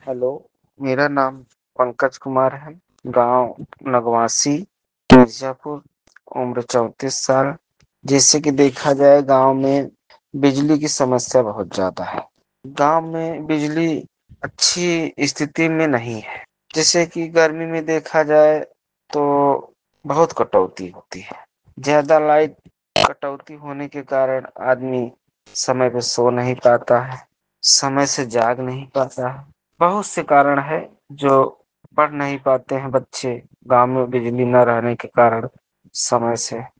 Hello, मेरा नाम पंकज कुमार है। गांव नगवासी, मिर्जापुर। उम्र 34 साल। जैसे कि देखा जाए, गांव में बिजली की समस्या बहुत ज्यादा है। गांव में बिजली अच्छी स्थिति में नहीं है। जैसे कि गर्मी में देखा जाए तो बहुत कटौती होती है। ज्यादा लाइट कटौती होने के कारण आदमी समय पे सो नहीं पाता है, समय से जाग नहीं पाता है। बहुत से कारण है जो पढ़ नहीं पाते हैं बच्चे, गांव में बिजली न रहने के कारण समय से।